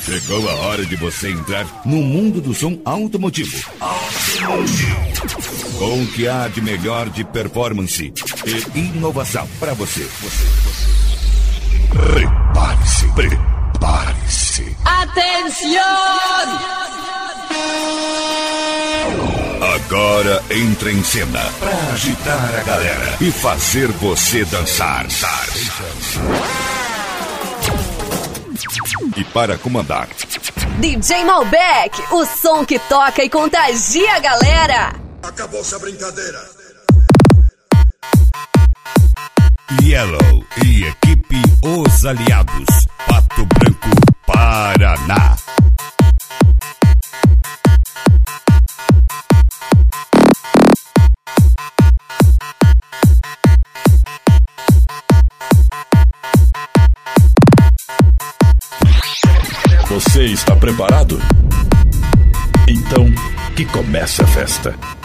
Chegou a hora de você entrar no mundo do som automotivo. Com o que há de melhor de performance e inovação para você. Prepare-se, prepare-se. Atenção! Agora entra em cena para agitar a galera e fazer você dançar. E para comandar, DJ Malbec, o som que toca e contagia a galera. Acabou-se a brincadeira. Yellow e equipe Os Aliados, Pato Branco, Paraná. Você está preparado? Então, que comece a festa.